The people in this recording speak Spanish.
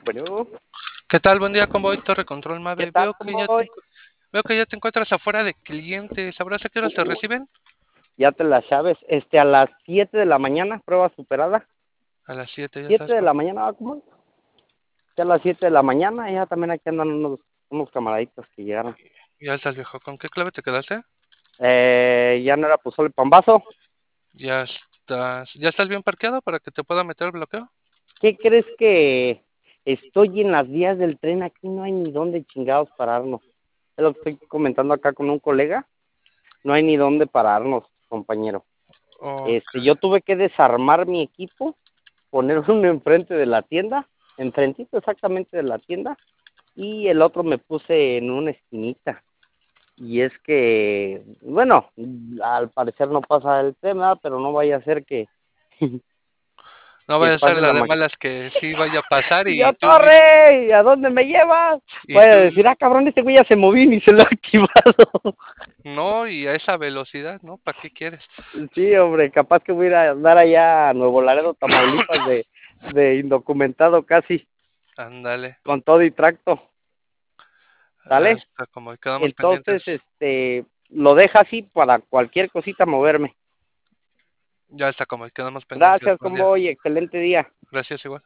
Bueno, ¿Qué tal? Buen día, Convoy Torre Control ¿qué Mave. tal? ¿Cómo voy? Veo que ya te encuentras afuera de clientes. ¿Sabrás a qué horas te Uy, reciben? ya te la sabes. A las 7 de la mañana, prueba superada. A las 7, ya 7 sabes de por la qué. mañana, ¿cómo? Ya a las 7 de la mañana, ya también aquí andan unos camaraditos que llegaron. Ya estás, viejo. ¿Con qué clave te quedaste? Ya no era pozole pambazo. ¿Ya estás bien parqueado para que te pueda meter el bloqueo? ¿Qué crees que estoy en las vías del tren? Aquí no hay ni dónde chingados pararnos. Es lo que estoy comentando acá con un colega. No hay ni dónde pararnos, compañero. Ok. Yo tuve que desarmar mi equipo, poner uno enfrente de la tienda, enfrentito exactamente de la tienda, y el otro me puse en una esquinita. Y es que, bueno, al parecer no pasa el tema, pero no vaya a ser que, No que vaya a ser pase la la de máquina. malas que sí vaya a pasar Y yo, y tú ni... ¡torre! ¿A dónde me llevas? Y Voy a tú... decir, cabrón, este güey ya se movió y ni se lo ha activado. No, y a esa velocidad, ¿no? ¿Para qué quieres? Sí, hombre, capaz que voy a ir a andar allá a Nuevo Laredo, Tamaulipas, de indocumentado casi, Ándale. con todo y tracto, ¿sale? Hasta como quedamos Entonces, pendientes. lo deja así para cualquier cosita moverme. Ya está como quedamos pendientes. Gracias, Buen día. convoy, excelente día. Gracias igual.